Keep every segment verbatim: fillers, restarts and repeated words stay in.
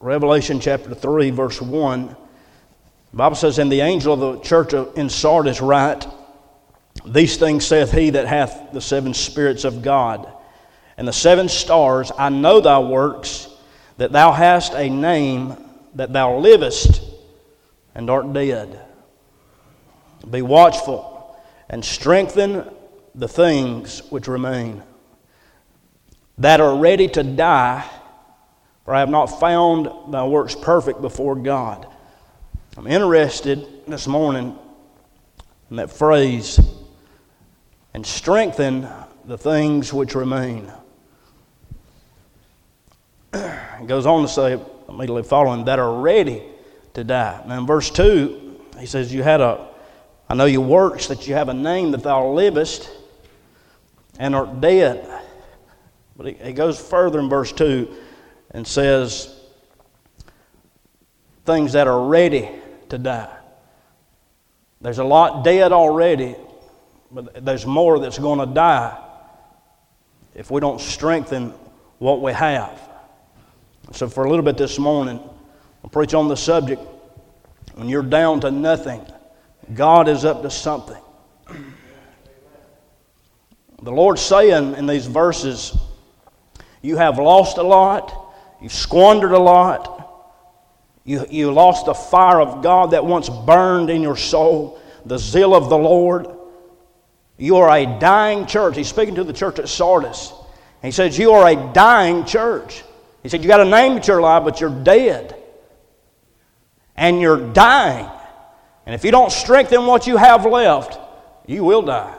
Revelation chapter three, verse one. The Bible says, "And the angel of the church in Sardis write, These things saith he that hath the seven spirits of God, and the seven stars. I know thy works, that thou hast a name, that thou livest, and art dead. Be watchful, and strengthen the things which remain, that are ready to die, for I have not found thy works perfect before God." I'm interested this morning in that phrase, "and strengthen the things which remain." It goes on to say, immediately following, that are ready to die. Now in verse two, he says, "You had a, I know your works, that you have a name, that thou livest, and art dead." But he, he goes further in verse two and says, things that are ready to die. There's a lot dead already, but there's more that's going to die if we don't strengthen what we have. So for a little bit this morning, I'll preach on the subject, when you're down to nothing, God is up to something. The Lord's saying in these verses, you have lost a lot, you've squandered a lot, you, you lost the fire of God that once burned in your soul, the zeal of the Lord. You are a dying church. He's speaking to the church at Sardis. He says, you are a dying church. He said, you got a name that you're alive, but you're dead. And you're dying. And if you don't strengthen what you have left, you will die.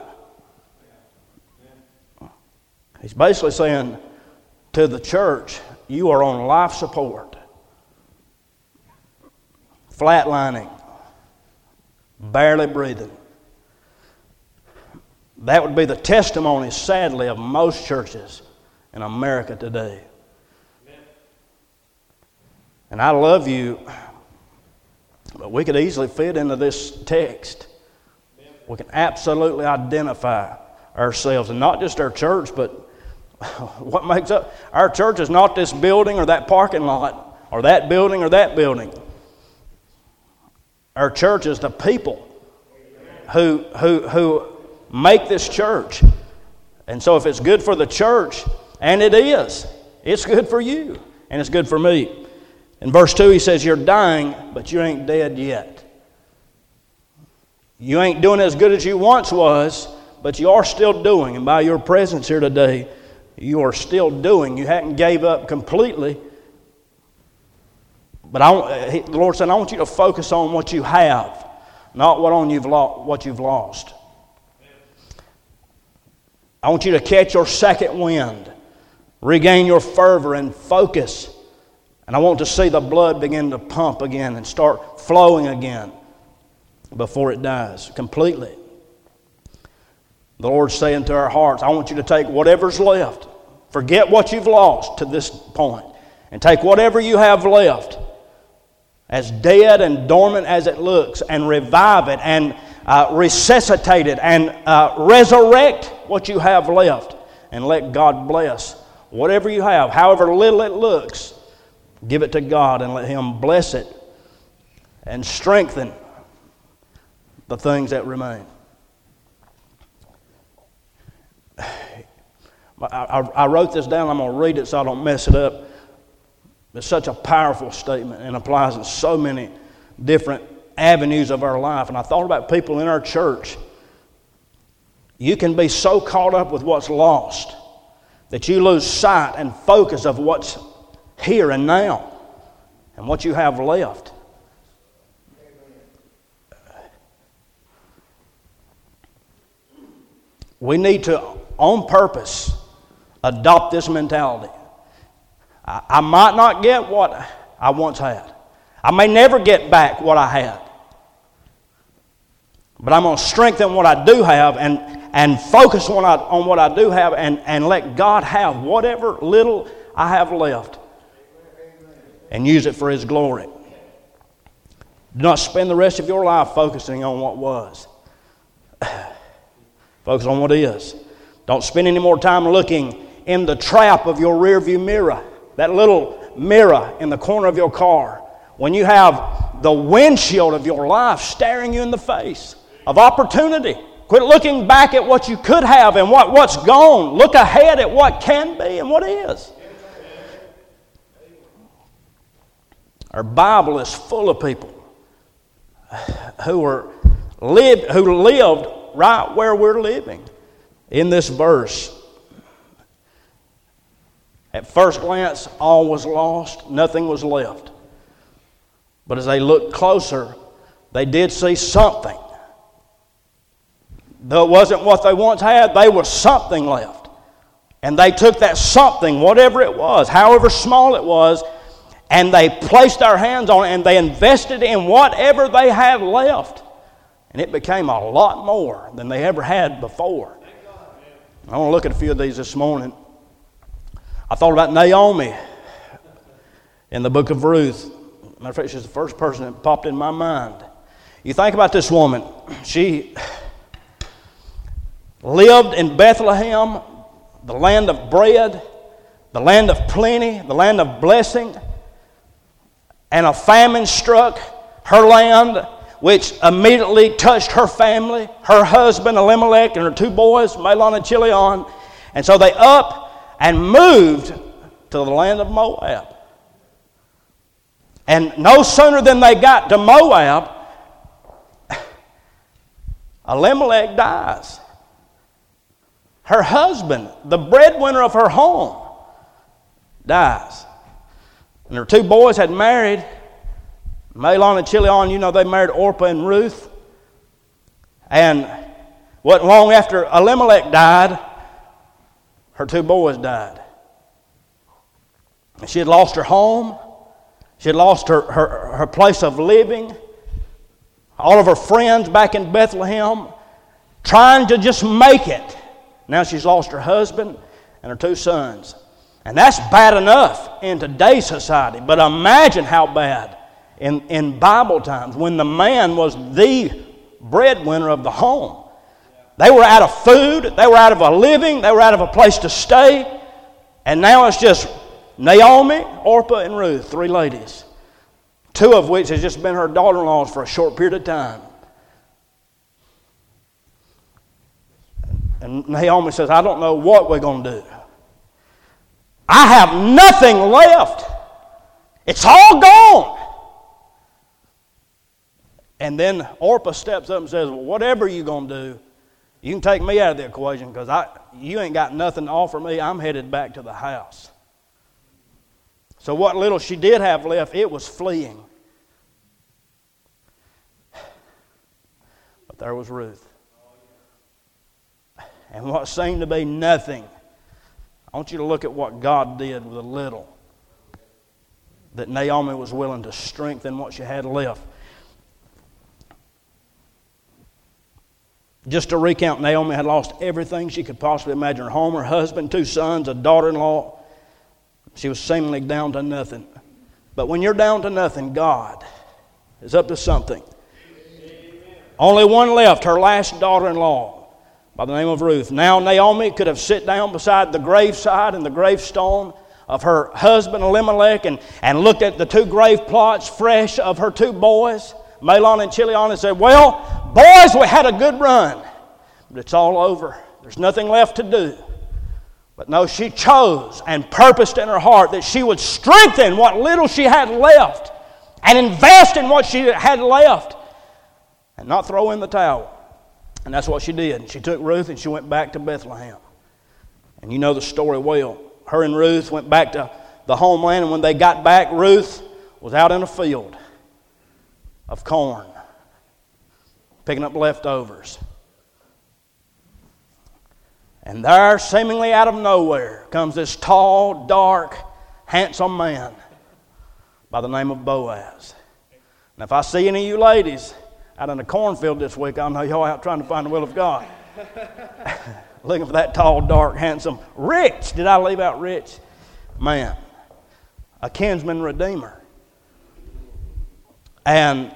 He's basically saying to the church, you are on life support. Flatlining. Barely breathing. That would be the testimony, sadly, of most churches in America today. And I love you, but we could easily fit into this text. We can absolutely identify ourselves, and not just our church, but what makes up our church is not this building or that parking lot or that building or that building. Our church is the people who who who make this church. And so if it's good for the church, and it is, it's good for you, and it's good for me. In verse two, he says, you're dying, but you ain't dead yet. You ain't doing as good as you once was, but you are still doing. And by your presence here today, you are still doing. You hadn't gave up completely. But I, he, the Lord said, I want you to focus on what you have, not what on you've lo- what you've lost. I want you to catch your second wind, regain your fervor and focus. And I want to see the blood begin to pump again and start flowing again before it dies completely. The Lord's saying to our hearts, I want you to take whatever's left. Forget what you've lost to this point. And take whatever you have left, as dead and dormant as it looks, and revive it and uh, resuscitate it and uh, resurrect what you have left. And let God bless whatever you have, however little it looks. Give it to God and let Him bless it and strengthen the things that remain. I, I, I wrote this down. I'm going to read it so I don't mess it up. It's such a powerful statement and applies in so many different avenues of our life. And I thought about people in our church. You can be so caught up with what's lost that you lose sight and focus of what's here and now, and what you have left. We need to, on purpose, adopt this mentality. I, I might not get what I once had. I may never get back what I had. But I'm going to strengthen what I do have and, and focus on, I, on what I do have and, and let God have whatever little I have left. And use it for His glory. Do not spend the rest of your life focusing on what was. Focus on what is. Don't spend any more time looking in the trap of your rearview mirror. That little mirror in the corner of your car, when you have the windshield of your life staring you in the face of opportunity. Quit looking back at what you could have and what, what's gone. Look ahead at what can be and what is. Our Bible is full of people who are lived, who lived right where we're living in this verse. At first glance, all was lost, nothing was left. But as they looked closer, they did see something. Though it wasn't what they once had, there was something left. And they took that something, whatever it was, however small it was, and they placed their hands on it and they invested in whatever they had left. And it became a lot more than they ever had before. I want to look at a few of these this morning. I thought about Naomi in the book of Ruth. Matter of fact, she's the first person that popped in my mind. You think about this woman. She lived in Bethlehem, the land of bread, the land of plenty, the land of blessing, and a famine struck her land, which immediately touched her family, her husband Elimelech and her two boys, Mahlon and Chilion. And so they up and moved to the land of Moab. And no sooner than they got to Moab, Elimelech dies. Her husband, the breadwinner of her home, dies. And her two boys had married, Mahlon and Chilion, you know, they married Orpah and Ruth. And wasn't long after Elimelech died, her two boys died. And she had lost her home. She had lost her, her, her place of living. All of her friends back in Bethlehem, trying to just make it. Now she's lost her husband and her two sons. And that's bad enough in today's society. But imagine how bad in, in Bible times when the man was the breadwinner of the home. They were out of food. They were out of a living. They were out of a place to stay. And now it's just Naomi, Orpah, and Ruth, three ladies. Two of which has just been her daughter-in-laws for a short period of time. And Naomi says, I don't know what we're going to do. I have nothing left. It's all gone. And then Orpah steps up and says, well, whatever you're going to do, you can take me out of the equation because I, you ain't got nothing to offer me. I'm headed back to the house. So what little she did have left, it was fleeing. But there was Ruth. And what seemed to be nothing, I want you to look at what God did with a little. That Naomi was willing to strengthen what she had left. Just to recount, Naomi had lost everything she could possibly imagine. Her home, her husband, two sons, a daughter-in-law. She was seemingly down to nothing. But when you're down to nothing, God is up to something. Amen. Only one left, her last daughter-in-law, by the name of Ruth. Now Naomi could have sit down beside the graveside and the gravestone of her husband Elimelech and, and looked at the two grave plots fresh of her two boys, Mahlon and Chilion, and said, well, boys, we had a good run, but it's all over. There's nothing left to do. But no, she chose and purposed in her heart that she would strengthen what little she had left and invest in what she had left and not throw in the towel. And that's what she did. She took Ruth and she went back to Bethlehem. And you know the story well. Her and Ruth went back to the homeland, and when they got back, Ruth was out in a field of corn, picking up leftovers. And there, seemingly out of nowhere, comes this tall, dark, handsome man by the name of Boaz. Now, if I see any of you ladies out in the cornfield this week, I know y'all out trying to find the will of God. Looking for that tall, dark, handsome, rich. Did I leave out rich? Man. A kinsman redeemer. And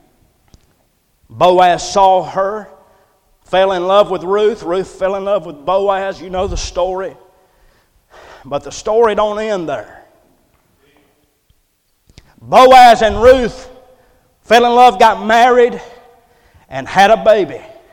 Boaz saw her, fell in love with Ruth. Ruth fell in love with Boaz. You know the story. But the story don't end there. Boaz and Ruth fell in love, got married, and had a baby.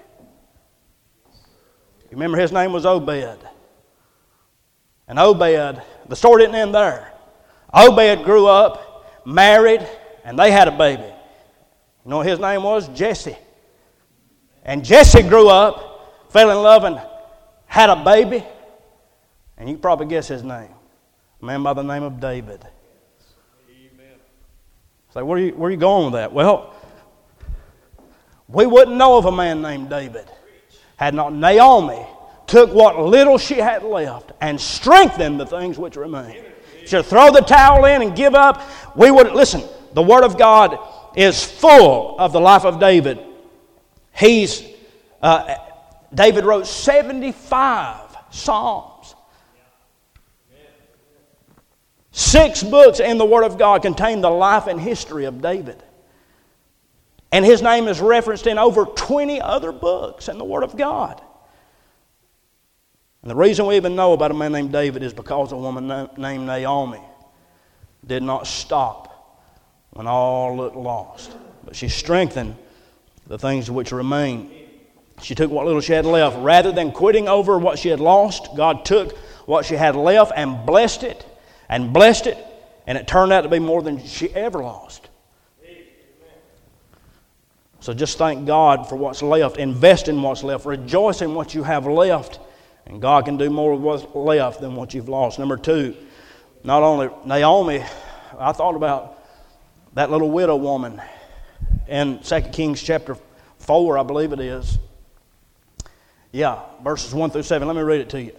You remember his name was Obed. And Obed, the story didn't end there. Obed grew up, married, and they had a baby. You know what his name was? Jesse. And Jesse grew up, fell in love, and had a baby. And you can probably guess his name. A man by the name of David. Amen. So where are you, where are you going with that? Well, we wouldn't know of a man named David had not Naomi took what little she had left and strengthened the things which remain. She would throw the towel in and give up. We would, listen, the Word of God is full of the life of David. He's, uh, David wrote seventy-five Psalms. Six books in the Word of God contain the life and history of David. And his name is referenced in over twenty other books in the Word of God. And the reason we even know about a man named David is because a woman named Naomi did not stop when all looked lost. But she strengthened the things which remain. She took what little she had left. Rather than quitting over what she had lost, God took what she had left and blessed it and blessed it. And it turned out to be more than she ever lost. So just thank God for what's left. Invest in what's left. Rejoice in what you have left. And God can do more with what's left than what you've lost. Number two, not only Naomi, I thought about that little widow woman in Second Kings chapter four, I believe it is. Yeah, verses one through seven. Let me read it to you.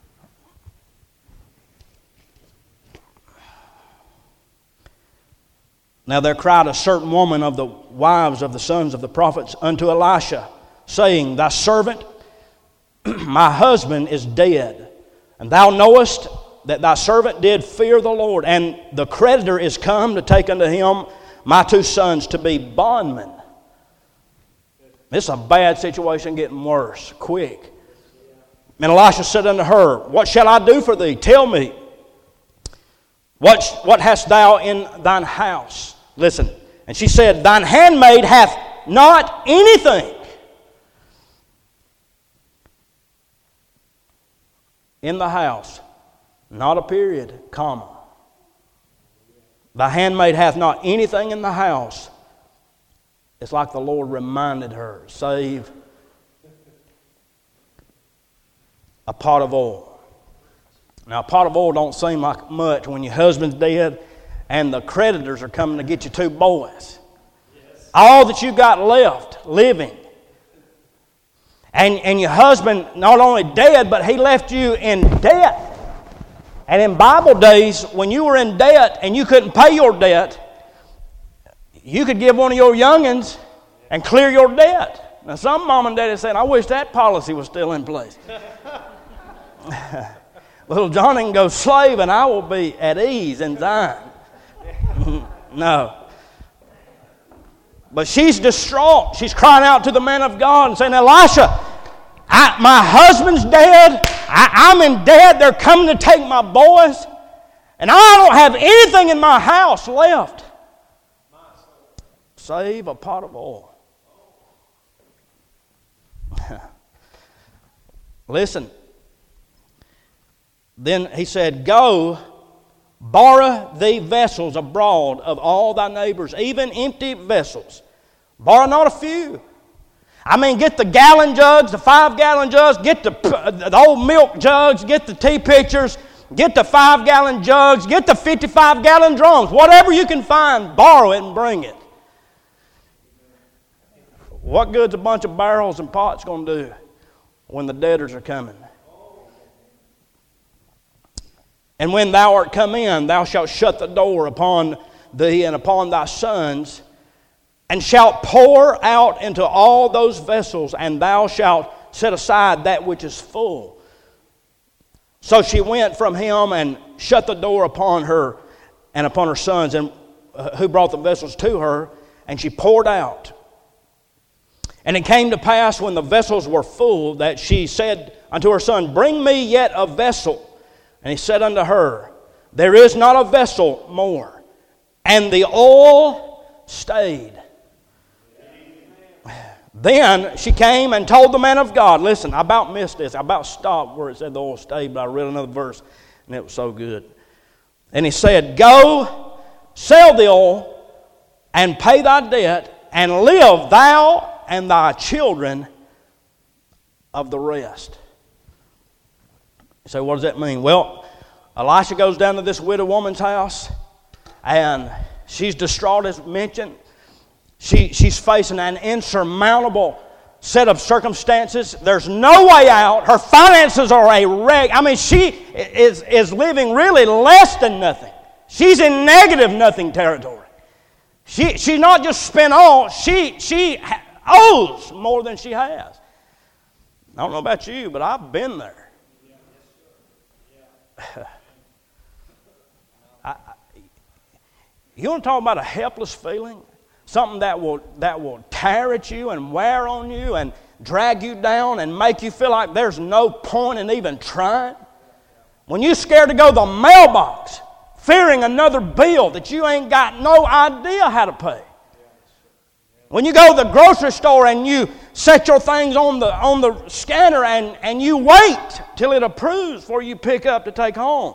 Now there cried a certain woman of the wives of the sons of the prophets unto Elisha, saying, Thy servant, my husband, is dead, and thou knowest that thy servant did fear the Lord, and the creditor is come to take unto him my two sons to be bondmen. This is a bad situation getting worse, quick. And Elisha said unto her, What shall I do for thee? Tell me. What, what hast thou in thine house? Listen. And she said, Thine handmaid hath not anything in the house. Not a period, comma. Thy handmaid hath not anything in the house. It's like the Lord reminded her, save a pot of oil. Now, a pot of oil don't seem like much when your husband's dead and the creditors are coming to get you two boys. Yes. All that you got left living. And, and your husband not only dead, but he left you in debt. And in Bible days, when you were in debt and you couldn't pay your debt, you could give one of your youngins and clear your debt. Now, some mom and daddy said, I wish that policy was still in place. Little Johnny can go slave and I will be at ease in Zion. No. But she's distraught. She's crying out to the man of God and saying, Elisha, I, my husband's dead. I, I'm in debt. They're coming to take my boys. And I don't have anything in my house left. Save a pot of oil. Listen. Then he said, Go, borrow thee vessels abroad of all thy neighbors, even empty vessels. Borrow not a few. I mean, get the gallon jugs, the five-gallon jugs, get the, the old milk jugs, get the tea pitchers, get the five-gallon jugs, get the fifty-five-gallon drums. Whatever you can find, borrow it and bring it. What good's a bunch of barrels and pots going to do when the debtors are coming? And when thou art come in, thou shalt shut the door upon thee and upon thy sons, and shalt pour out into all those vessels, and thou shalt set aside that which is full. So she went from him and shut the door upon her and upon her sons, and uh, who brought the vessels to her, and she poured out. And it came to pass when the vessels were full that she said unto her son, Bring me yet a vessel. And he said unto her, There is not a vessel more. and the oil stayed. Then she came and told the man of God, listen, I about missed this. I about stopped where it said the oil stayed, but I read another verse, and it was so good. And he said, go, sell the oil, and pay thy debt, and live thou and thy children of the rest. You say, what does that mean? Well, Elisha goes down to this widow woman's house, and she's distraught as mentioned. She, she's facing an insurmountable set of circumstances. There's no way out. Her finances are a wreck. I mean, she is, is living really less than nothing. She's in negative nothing territory. She, she's not just spent all. She, she owes more than she has. I don't know about you, but I've been there. I, I, you want to talk about a helpless feeling? Something that will, that will tear at you and wear on you and drag you down and make you feel like there's no point in even trying. When you're scared to go to the mailbox, fearing another bill that you ain't got no idea how to pay. When you go to the grocery store and you set your things on the, on the scanner and, and you wait till it approves before you pick up to take home.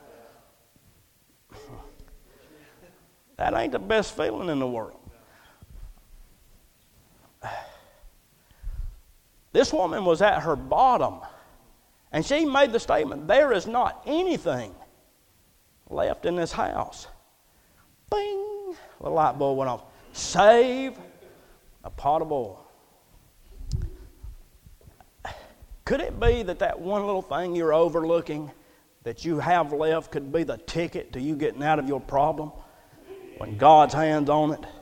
That ain't the best feeling in the world. This woman was at her bottom, and she made the statement, there is not anything left in this house. Bing! The light bulb went off. Save a pot of oil. Could it be that that one little thing you're overlooking that you have left could be the ticket to you getting out of your problem when God's hand's on it?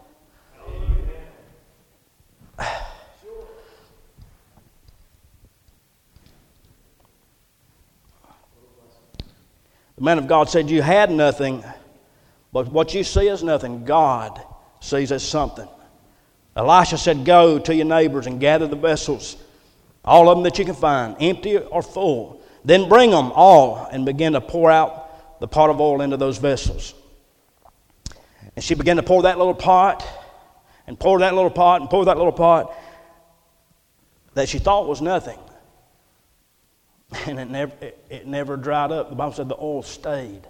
The man of God said, you had nothing, but what you see is nothing. God sees as something. Elisha said, go to your neighbors and gather the vessels, all of them that you can find, empty or full. Then bring them all and begin to pour out the pot of oil into those vessels. And she began to pour that little pot and pour that little pot and pour that little pot that she thought was nothing. And it never, it, it never dried up. The Bible said the oil stayed.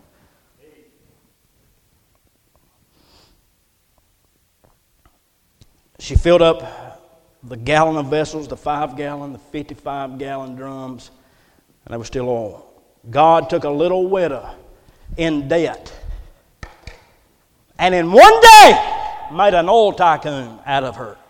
She filled up the gallon of vessels, the five gallon, the fifty-five gallon drums, and there was still oil. God took a little widow in debt and in one day made an oil tycoon out of her.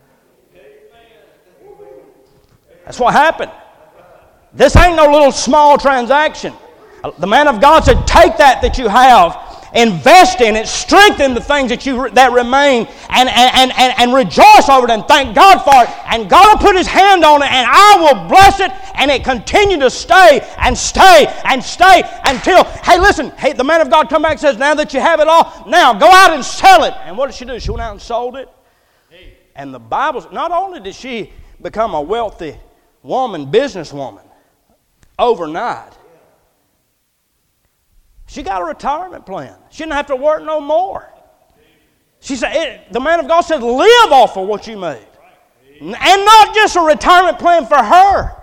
That's what happened. This ain't no little small transaction. The man of God said, take that that you have, invest in it, strengthen the things that you that remain, and, and, and, and rejoice over it and thank God for it. And God will put His hand on it, and I will bless it, and it continue to stay and stay and stay until, hey, listen, hey, the man of God come back and says, now that you have it all, now go out and sell it. And what did she do? She went out and sold it. And the Bible, not only did she become a wealthy woman, businesswoman, overnight, she got a retirement plan. She didn't have to work no more. She said, it, the man of God said, live off of what you made. And not just a retirement plan for her.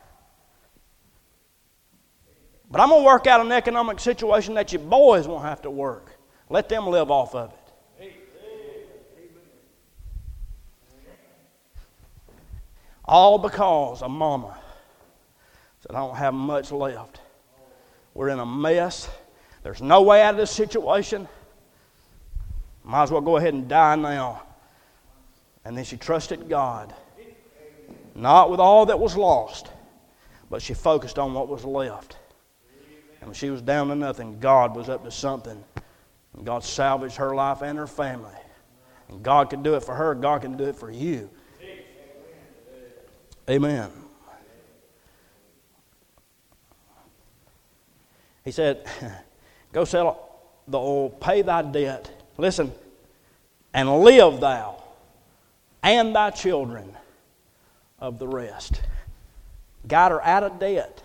But I'm going to work out an economic situation that your boys won't have to work. Let them live off of it. All because a mama said, I don't have much left. We're in a mess. There's no way out of this situation. Might as well go ahead and die now. And then she trusted God. Not with all that was lost, but she focused on what was left. And when she was down to nothing, God was up to something. And God salvaged her life and her family. And God can do it for her. God can do it for you. Amen. He said, go sell the oil, pay thy debt. Listen, and live thou and thy children of the rest. Got her out of debt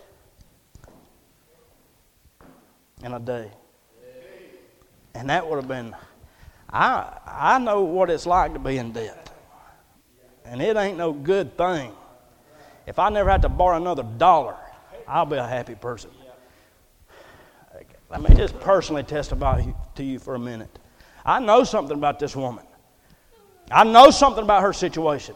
in a day. And that would have been, I I know what it's like to be in debt. And it ain't no good thing. If I never have to borrow another dollar, I'll be a happy person. Let me just personally testify to you for a minute. I know something about this woman. I know something about her situation.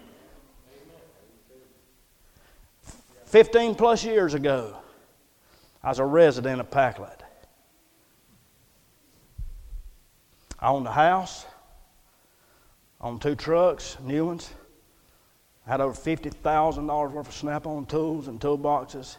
Fifteen plus years ago, I was a resident of Packlet. I owned a house, owned two trucks, new ones. I had over fifty thousand dollars worth of Snap-on tools and toolboxes.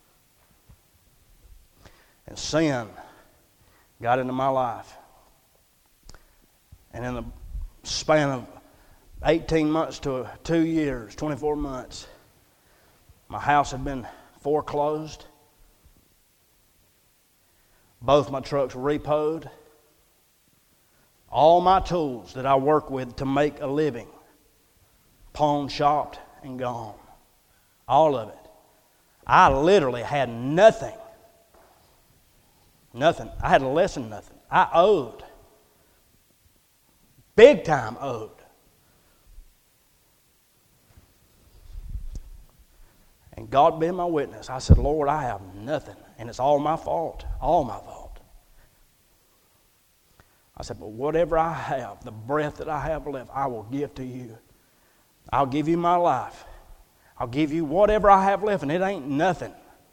And sin got into my life. And in the span of eighteen months to two years, twenty-four months, my house had been foreclosed. Both my trucks repoed. All my tools that I work with to make a living, pawn shopped and gone. All of it. I literally had nothing. Nothing. I had less than nothing. I owed. Big time owed. And God being my witness, I said, Lord, I have nothing. And it's all my fault. All my fault. I said, but whatever I have, the breath that I have left, I will give to you. I'll give you my life. I'll give you whatever I have left, and it ain't nothing.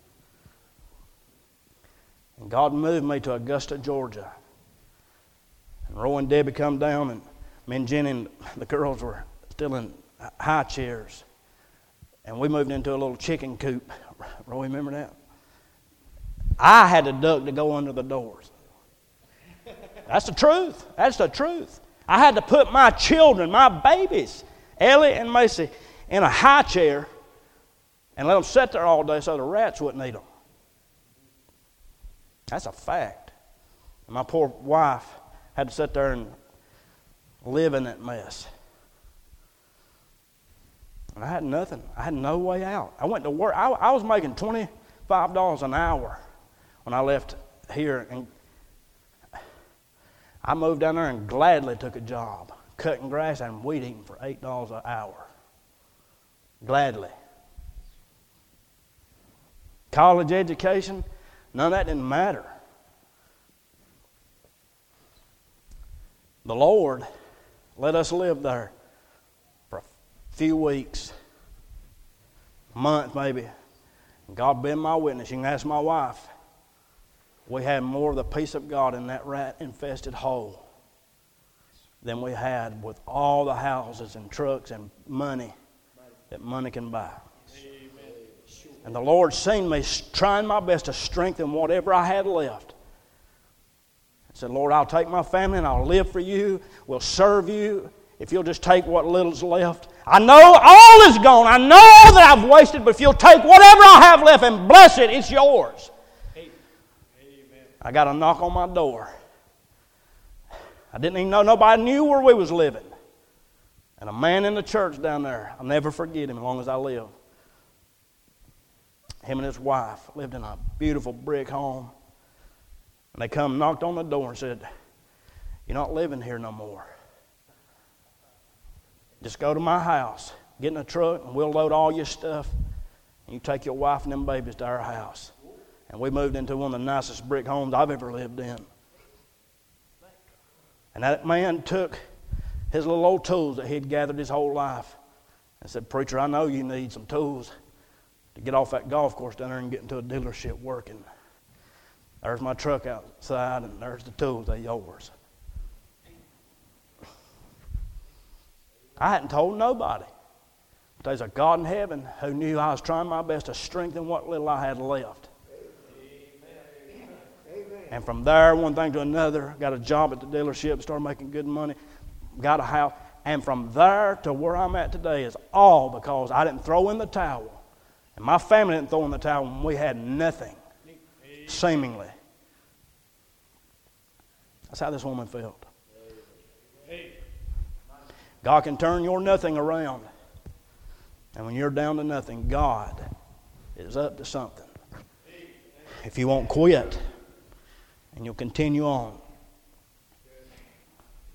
And God moved me to Augusta, Georgia. And Roy and Debbie come down, and me and Jenny and the girls were still in high chairs. And we moved into a little chicken coop. Roy, remember that? I had to duck to go under the doors. That's the truth. That's the truth. I had to put my children, my babies, Ellie and Macy, in a high chair and let them sit there all day so the rats wouldn't eat them. That's a fact. And my poor wife had to sit there and live in that mess. And I had nothing. I had no way out. I went to work. I, I was making twenty-five dollars an hour when I left here. And I moved down there and gladly took a job, cutting grass and weeding for eight dollars an hour. Gladly. College education, none of that didn't matter. The Lord let us live there for a few weeks, a month maybe. And God being my witness, you can ask my wife. We had more of the peace of God in that rat-infested hole than we had with all the houses and trucks and money that money can buy. And the Lord seen me trying my best to strengthen whatever I had left. I said, Lord, I'll take my family and I'll live for you. We'll serve you if you'll just take what little's left. I know all is gone. I know that I've wasted, but if you'll take whatever I have left and bless it, it's yours. Amen. I got a knock on my door. I didn't even know nobody knew where we was living. And a man in the church down there, I'll never forget him as long as I live. Him and his wife lived in a beautiful brick home. And they come knocked on the door and said, you're not living here no more. Just go to my house, get in a truck, and we'll load all your stuff. And you take your wife and them babies to our house. And we moved into one of the nicest brick homes I've ever lived in. And that man took his little old tools that he'd gathered his whole life and said, preacher, I know you need some tools to get off that golf course down there and get into a dealership working. There's my truck outside, and there's the tools, they're yours. I hadn't told nobody. But there's a God in heaven who knew I was trying my best to strengthen what little I had left. Amen. And from there, one thing to another, got a job at the dealership, started making good money, got a house. And from there to where I'm at today is all because I didn't throw in the towel. And my family didn't throw in the towel when we had nothing, seemingly. That's how this woman felt. God can turn your nothing around. And when you're down to nothing, God is up to something. If you won't quit and you'll continue on.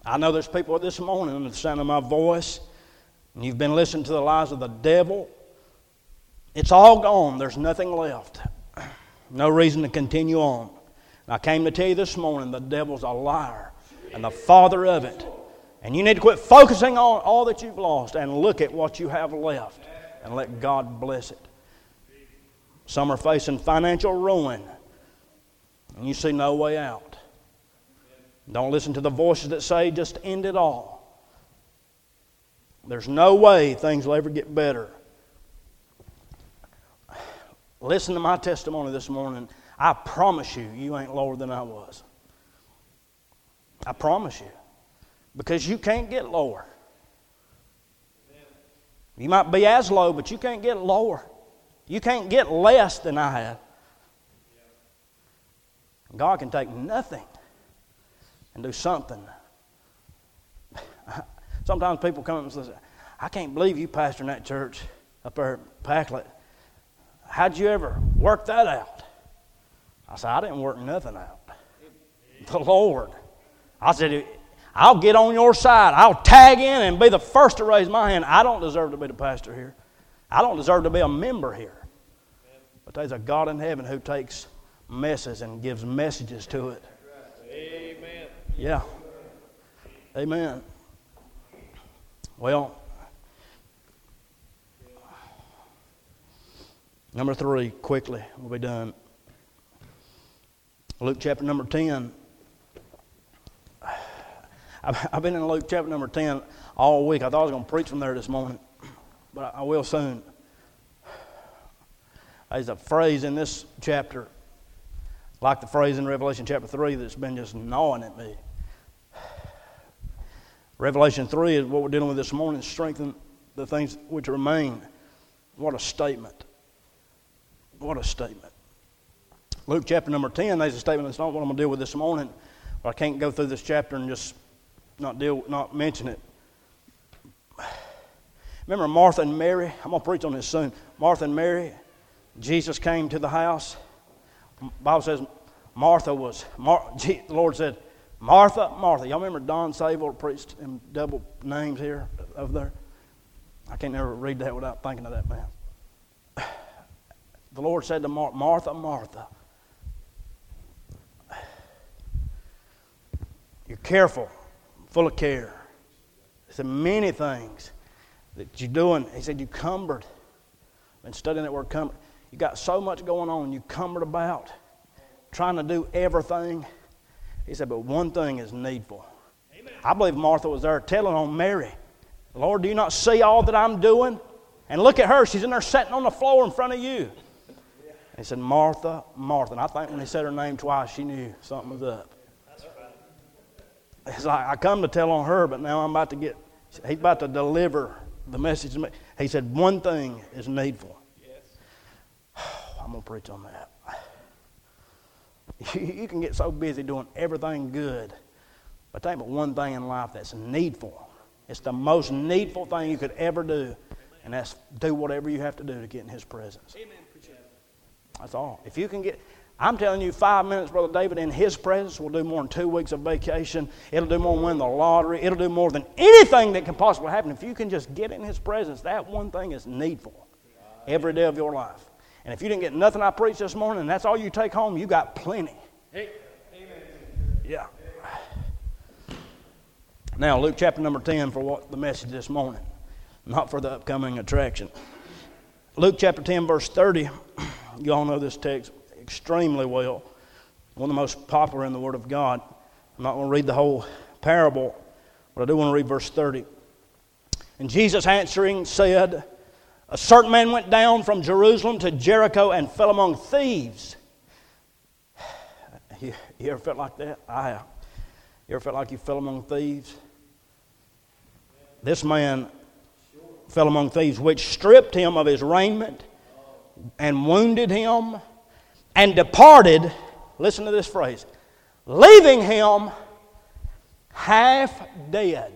I know there's people this morning under the sound of my voice, and you've been listening to the lies of the devil. It's all gone. There's nothing left. No reason to continue on. And I came to tell you this morning, the devil's a liar and the father of it. And you need to quit focusing on all that you've lost and look at what you have left and let God bless it. Some are facing financial ruin, and you see no way out. Don't listen to the voices that say just end it all. There's no way things will ever get better. Listen to my testimony this morning. I promise you, you ain't lower than I was. I promise you. Because you can't get lower. You might be as low, but you can't get lower. You can't get less than I have. God can take nothing and do something. Sometimes people come and say, I can't believe you pastoring that church up there at Packlet. How'd you ever work that out? I said, I didn't work nothing out. The Lord. I said, I'll get on your side. I'll tag in and be the first to raise my hand. I don't deserve to be the pastor here. I don't deserve to be a member here. But there's a God in heaven who takes messes and gives messages to it. Amen. Yeah. Amen. Well, number three, quickly, we'll be done. Luke chapter number ten. I've been in Luke chapter number ten all week. I thought I was going to preach from there this morning, but I will soon. There's a phrase in this chapter, like the phrase in Revelation chapter three, that's been just gnawing at me. Revelation three is what we're dealing with this morning, strengthen the things which remain. What a statement. What a statement. Luke chapter number ten, there's a statement that's not what I'm going to deal with this morning, but I can't go through this chapter and just not deal, not mention it. Remember Martha and Mary? I'm going to preach on this soon. Martha and Mary, Jesus came to the house. The Bible says Martha was, Mar, the Lord said, Martha, Martha. Y'all remember Don Sable preached in double names here, over there? I can't never read that without thinking of that man. The Lord said to Mar- Martha, Martha, you're careful, full of care. He said, many things that you're doing. He said, you cumbered. I've been studying that word cumbered. You got so much going on, you cumbered about, trying to do everything. He said, but one thing is needful. Amen. I believe Martha was there telling on Mary, Lord, do you not see all that I'm doing? And look at her, she's in there sitting on the floor in front of you. Yeah. He said, Martha, Martha. And I think when he said her name twice, she knew something was up. That's right. It's like, I come to tell on her, but now I'm about to get, he's about to deliver the message to me. He said, one thing is needful. I'm going to preach on that. You, you can get so busy doing everything good, but there ain't but one thing in life that's needful. It's the most needful thing you could ever do, and that's do whatever you have to do to get in His presence. Amen. That's all. If you can get, I'm telling you, five minutes, Brother David, in His presence will do more than two weeks of vacation. It'll do more than win the lottery. It'll do more than anything that can possibly happen. If you can just get in His presence, that one thing is needful every day of your life. And if you didn't get nothing I preached this morning, and that's all you take home, you got plenty. Hey. Yeah. Now, Luke chapter number ten for what the message this morning, not for the upcoming attraction. Luke chapter ten, verse thirty. You all know this text extremely well. One of the most popular in the Word of God. I'm not going to read the whole parable, but I do want to read verse thirty. And Jesus answering said, a certain man went down from Jerusalem to Jericho and fell among thieves. You, you ever felt like that? I have. You ever felt like you fell among thieves? This man fell among thieves, which stripped him of his raiment and wounded him and departed, listen to this phrase, leaving him half dead.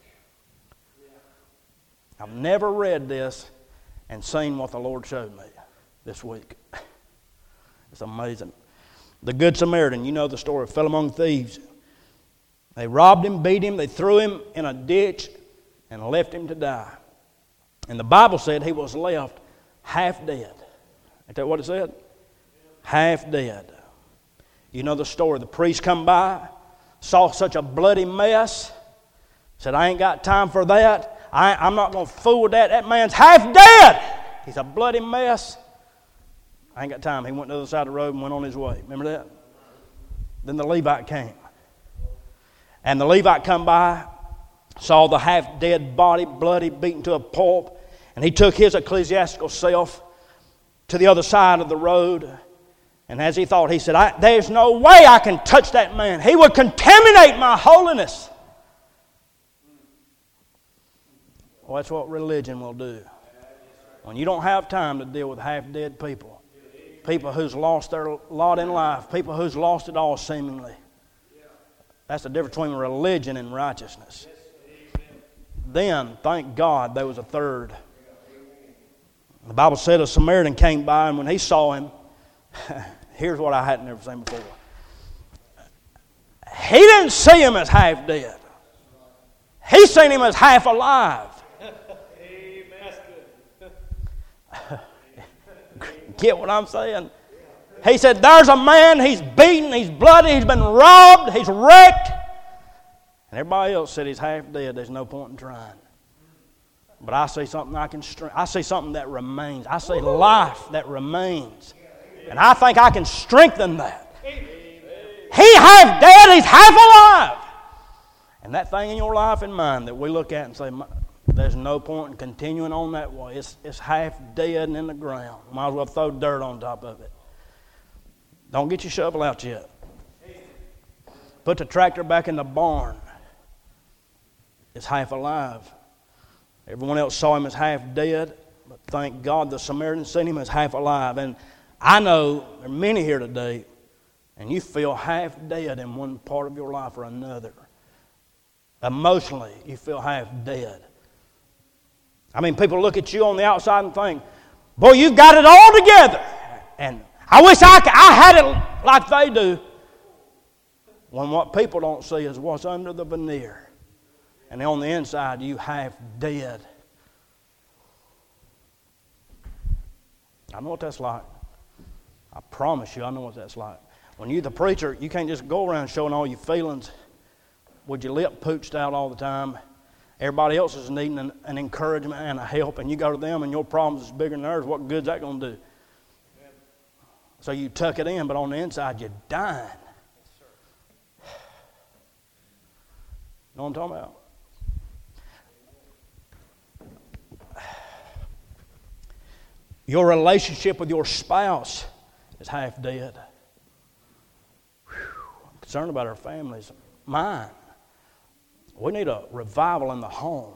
I've never read this and seen what the Lord showed me this week. It's amazing. The Good Samaritan, you know the story, fell among thieves. They robbed him, beat him, they threw him in a ditch and left him to die. And the Bible said he was left half dead. Ain't that what it said? Half dead. You know the story. The priest come by, saw such a bloody mess, said, I ain't got time for that. I, I'm not going to fool with that. That man's half dead. He's a bloody mess. I ain't got time. He went to the other side of the road and went on his way. Remember that? Then the Levite came. And the Levite come by, saw the half-dead body, bloody, beaten to a pulp, and he took his ecclesiastical self to the other side of the road. And as he thought, he said, I, there's no way I can touch that man. He would contaminate my holiness. Well, that's what religion will do. When you don't have time to deal with half-dead people, people who's lost their lot in life, people who's lost it all seemingly. That's the difference between religion and righteousness. Then, thank God, there was a third. The Bible said a Samaritan came by, and when he saw him, here's what I hadn't ever seen before. He didn't see him as half dead. He seen him as half alive. Get what I'm saying? He said, there's a man, he's beaten, he's bloody, he's been robbed, he's wrecked. And everybody else said he's half dead. There's no point in trying. But I see something I can strengthen. I see something that remains. I see life that remains. And I think I can strengthen that. He half dead, he's half alive. And that thing in your life and mine that we look at and say, there's no point in continuing on that way. It's, it's half dead and in the ground. Might as well throw dirt on top of it. Don't get your shovel out yet. Put the tractor back in the barn. It's half alive. Everyone else saw him as half dead, but thank God the Samaritan seen him as half alive. And I know there are many here today, and you feel half dead in one part of your life or another. Emotionally, you feel half dead. I mean, people look at you on the outside and think, boy, you've got it all together. And I wish I, could, I had it like they do. When what people don't see is what's under the veneer. And on the inside, you half dead. I know what that's like. I promise you, I know what that's like. When you're the preacher, you can't just go around showing all your feelings with your lip pooched out all the time. Everybody else is needing an, an encouragement and a help, and you go to them and your problems is bigger than theirs. What good's that going to do? So you tuck it in, but on the inside, you're dying. Know what I'm talking about? Your relationship with your spouse is half dead. Whew. I'm concerned about our families. Mine. We need a revival in the home.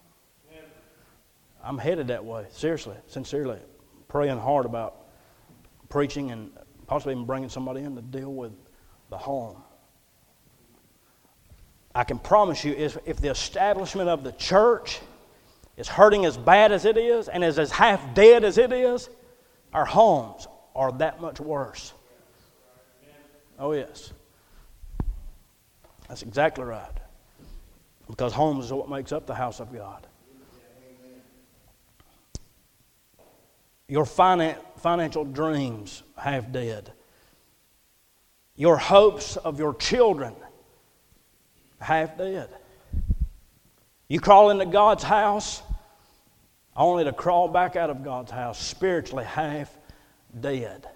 I'm headed that way, seriously, sincerely. Praying hard about preaching and possibly even bringing somebody in to deal with the home. I can promise you, if, if the establishment of the church is hurting as bad as it is and is as half dead as it is, our homes are that much worse. Oh, yes. That's exactly right. Because home is what makes up the house of God. Your finan- financial dreams half dead. Your hopes of your children half dead. You crawl into God's house only to crawl back out of God's house spiritually half dead.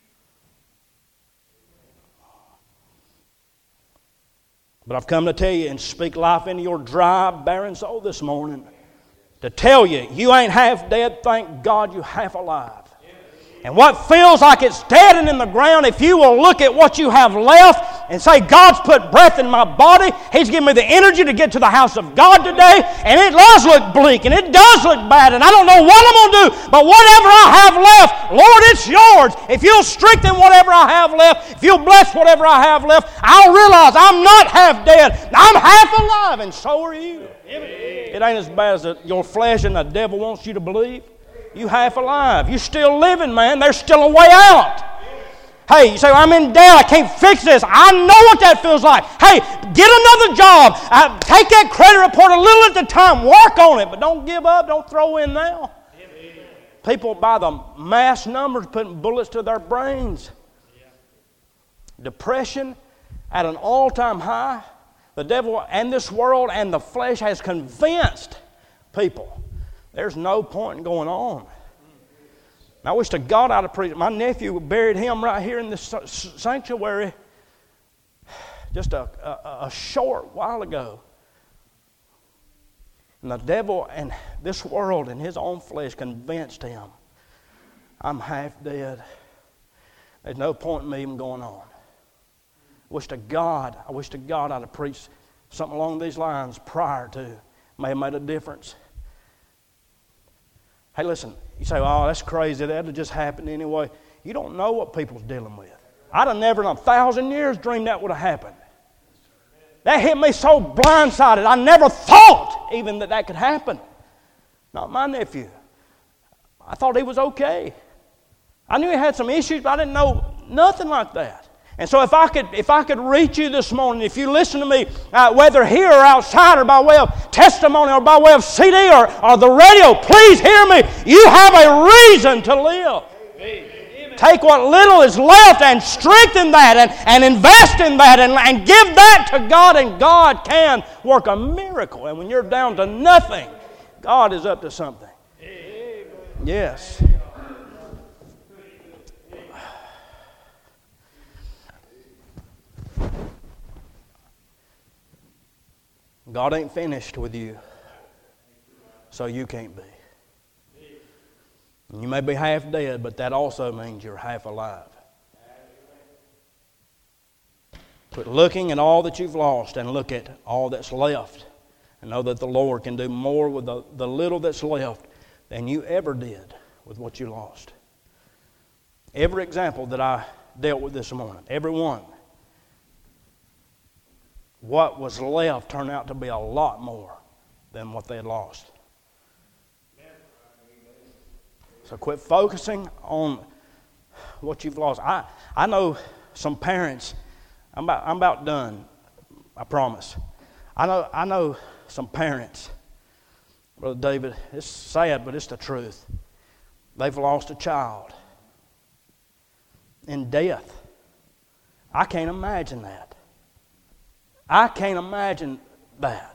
But I've come to tell you and speak life into your dry, barren soul this morning. To tell you, you ain't half dead, thank God you're half alive. And what feels like it's dead and in the ground, if you will look at what you have left and say, God's put breath in my body, He's given me the energy to get to the house of God today, and it does look bleak, and it does look bad, and I don't know what I'm going to do, but whatever I have left, Lord, it's yours. If you'll strengthen whatever I have left, if you'll bless whatever I have left, I'll realize I'm not half dead. I'm half alive, and so are you. It ain't as bad as the, your flesh and the devil wants you to believe. You half alive. You're still living, man. There's still a way out. Hey, you say, I'm in debt, I can't fix this. I know what that feels like. Hey, get another job. Uh, take that credit report a little at a time. Work on it, but don't give up. Don't throw in now. Amen. People by the mass numbers putting bullets to their brains. Yeah. Depression at an all-time high. The devil and this world and the flesh has convinced people there's no point in going on. I wish to God I'd have preached. My nephew buried him right here in this sanctuary just a, a, a short while ago. And the devil and this world and his own flesh convinced him, I'm half dead. There's no point in me even going on. I wish to God, I wish to God I'd have preached something along these lines prior to. May have made a difference. Hey, listen, you say, oh, that's crazy. That would just happen anyway. You don't know what people's dealing with. I'd have never in a thousand years dreamed that would have happened. That hit me so blindsided. I never thought even that that could happen. Not my nephew. I thought he was okay. I knew he had some issues, but I didn't know nothing like that. And so if I could if I could reach you this morning, if you listen to me, uh, whether here or outside or by way of testimony or by way of C D or, or the radio, please hear me. You have a reason to live. Amen. Take what little is left and strengthen that and, and invest in that and, and give that to God, and God can work a miracle. And when you're down to nothing, God is up to something. Amen. Yes. God ain't finished with you, so you can't be. You may be half dead, but that also means you're half alive. Quit looking at all that you've lost and look at all that's left, and know that the Lord can do more with the, the little that's left than you ever did with what you lost. Every example that I dealt with this morning, every one, what was left turned out to be a lot more than what they had lost. So quit focusing on what you've lost. I, I know some parents, I'm about, I'm about done, I promise. I know, I know some parents, Brother David, it's sad, but it's the truth. They've lost a child in death. I can't imagine that. I can't imagine that.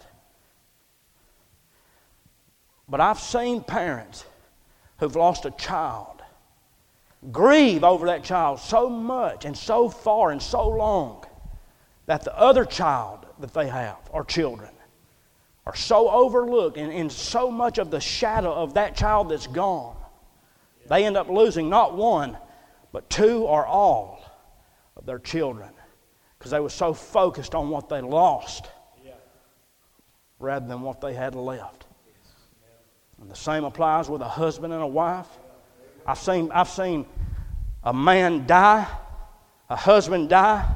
But I've seen parents who've lost a child grieve over that child so much and so far and so long that the other child that they have, or children, are so overlooked and in so much of the shadow of that child that's gone. They end up losing not one, but two or all of their children. Because they were so focused on what they lost yeah. rather than what they had left. Yes. Yeah. And the same applies with a husband and a wife. Yeah. I've seen, I've seen a man die, a husband die,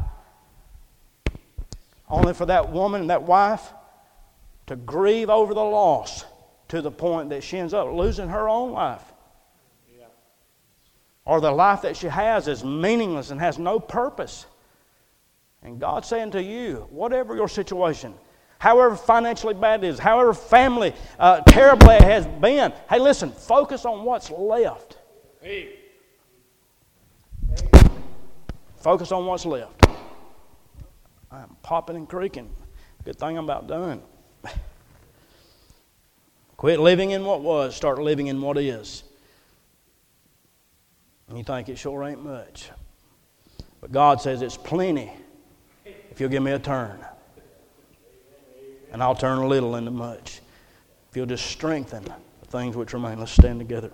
only for that woman and that wife to grieve over the loss to the point that she ends up losing her own life. Yeah. Or the life that she has is meaningless and has no purpose. And God's saying to you, whatever your situation, however financially bad it is, however family uh, terribly it has been, hey, listen, focus on what's left. Hey. Focus on what's left. I'm popping and creaking. Good thing I'm about done. Quit living in what was, start living in what is. And you think it sure ain't much. But God says it's plenty. If you'll give me a turn, and I'll turn a little into much. If you'll just strengthen the things which remain, let's stand together.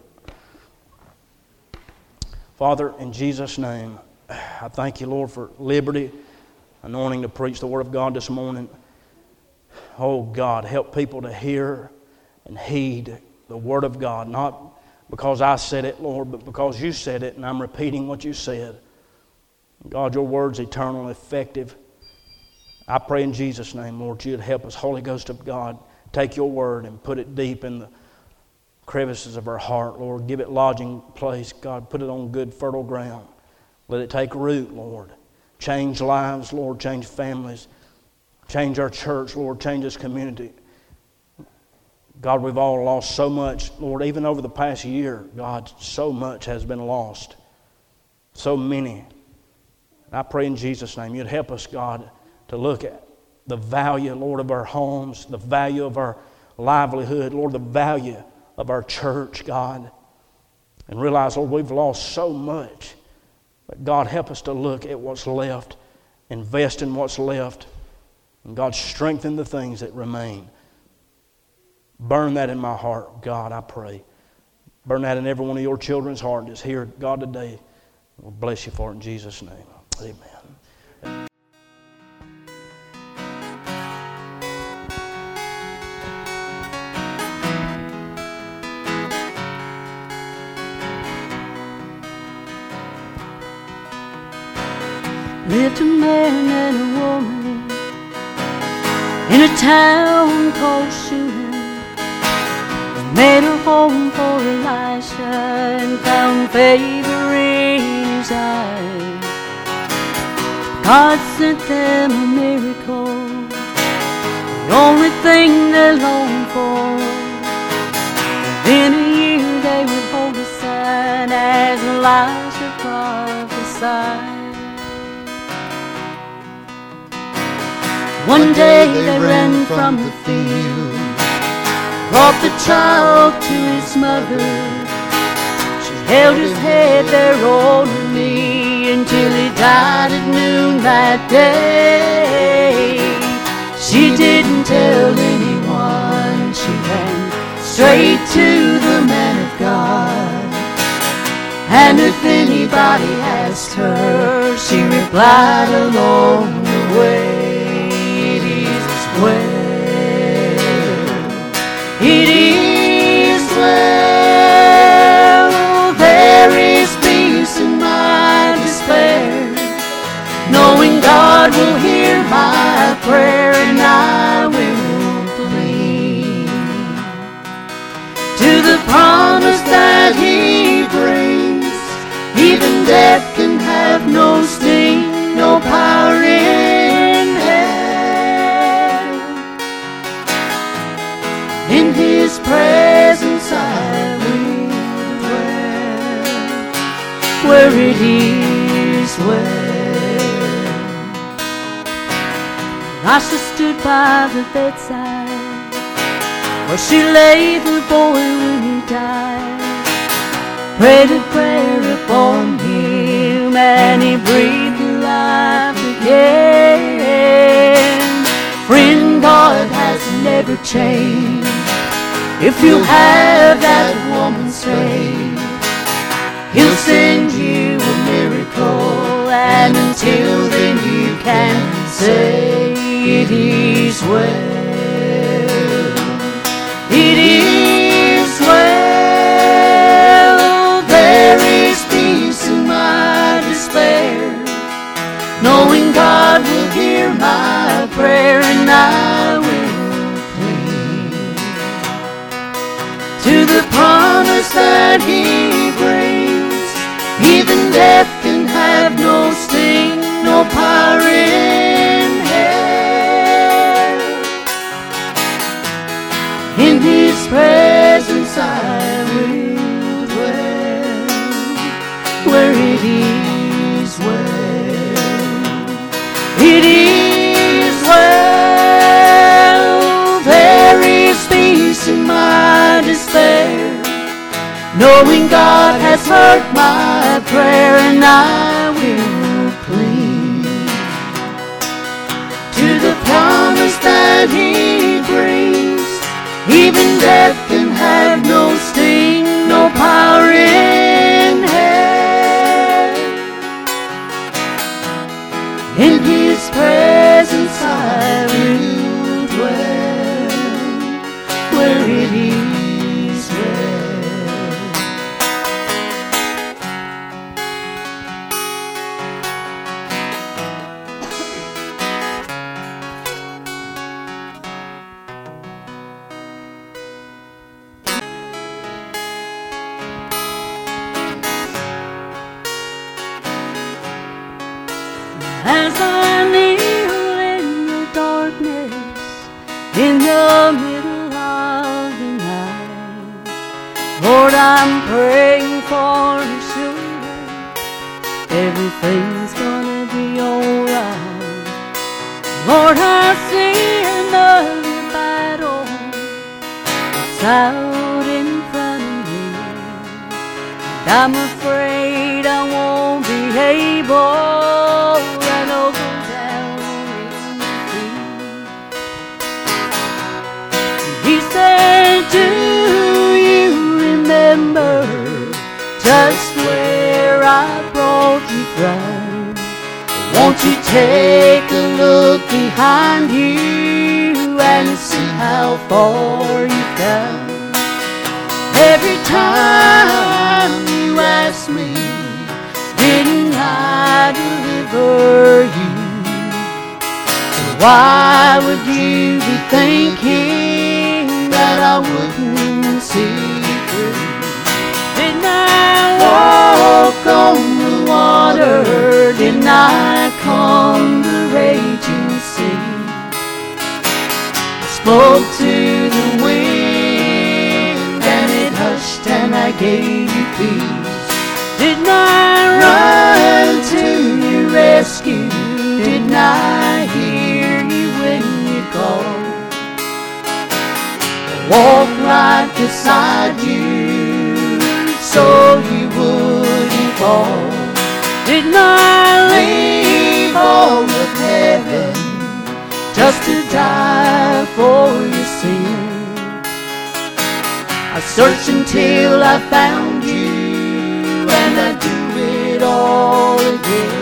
Father, in Jesus' name, I thank you, Lord, for liberty, anointing to preach the Word of God this morning. Oh, God, help people to hear and heed the Word of God, not because I said it, Lord, but because you said it, and I'm repeating what you said. God, your Word's eternal and effective. I pray in Jesus' name, Lord, you'd help us. Holy Ghost of God, take your word and put it deep in the crevices of our heart, Lord. Give it lodging place, God. Put it on good, fertile ground. Let it take root, Lord. Change lives, Lord. Change families. Change our church, Lord. Change this community. God, we've all lost so much. Lord, even over the past year, God, so much has been lost. So many. I pray in Jesus' name you'd help us, God, to look at the value, Lord, of our homes, the value of our livelihood, Lord, the value of our church, God, and realize, Lord, we've lost so much. But God, help us to look at what's left, invest in what's left, and God, strengthen the things that remain. Burn that in my heart, God, I pray. Burn that in every one of your children's heart that's here, God, today. We'll bless you for it in Jesus' name. Amen. Lived a man and a woman in a town called Shunem. Made a home for Elisha and found favor in his eyes. God sent them a miracle, the only thing they longed for. Within a year they would hold a sign as Elisha prophesied. One day they ran from the field, brought the child to his mother. She held his head there on her knee until he died at noon that day. She didn't tell anyone, she ran straight to the man of God. And if anybody asked her, she replied along the way, well, it is well, there is peace in my despair, knowing God will hear my prayer and I will cling to the promise that He brings. Even death can have no sting, no power in hell. In His presence I will dwell, where it is well. Elisha stood by the bedside where she lay the boy when he died, prayed a prayer upon him and he breathed life again. Friend, God has never changed. If you have that woman's faith, He'll send you a miracle, and until then you can say it is well. It is well. There is peace in my despair, knowing God will hear my prayer and I will to the promise that He brings. Even death can have no sting, no power in hell. In His presence I will dwell, where it is well. It is well. There is peace in my despair, knowing God has heard my prayer and I will cling to the promise that He brings. Even death can have no sting, no power in hell. In His presence I will dwell, where it is well. the middle of the night. Lord, I'm praying for sure everything's gonna be alright. Lord, I see another battle that's out in front of me, and I'm afraid I won't be able, and I'll go down in defeat. He said, do you remember just where I brought you from? Won't you take a look behind you and see how far you've come? Every time you ask me, didn't I deliver you? So why would you be thinking that I wouldn't see through? Didn't I walk on the water? Didn't I calm the raging sea? I spoke to the wind and it hushed and I gave you peace. Didn't I run to your rescue? Didn't I hear you when you called? I walked right beside you so you wouldn't fall. Didn't I leave all of heaven just to die for your sin? I searched until I found you, and I'd do it all again.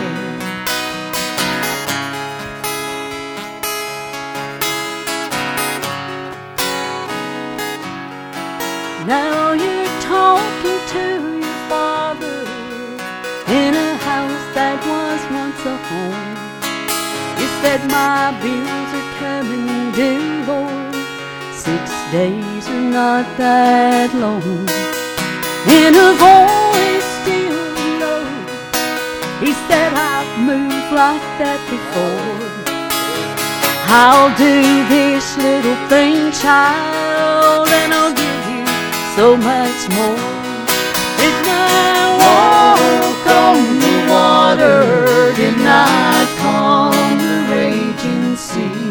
Now you're talking to your father in a house that was once a home. You said my bills are coming due, Lord. Six days are not that long. In a voice still low, he said, I've moved like that before. I'll do this little thing, child, and I'll give you so much more. Didn't I walk on the water? Didn't I calm the raging sea?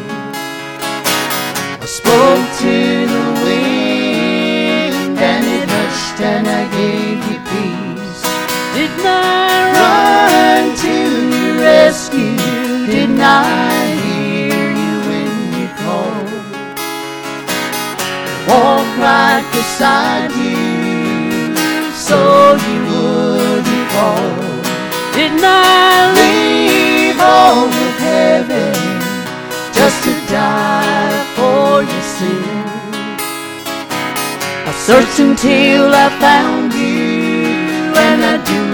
I spoke to the wind and it hushed and I gave you peace. Didn't I run to your rescue? Didn't I hear you when you called? Walk right beside you so you wouldn't fall. Didn't I leave all of heaven just to die for your sin? I searched until I found you, and I do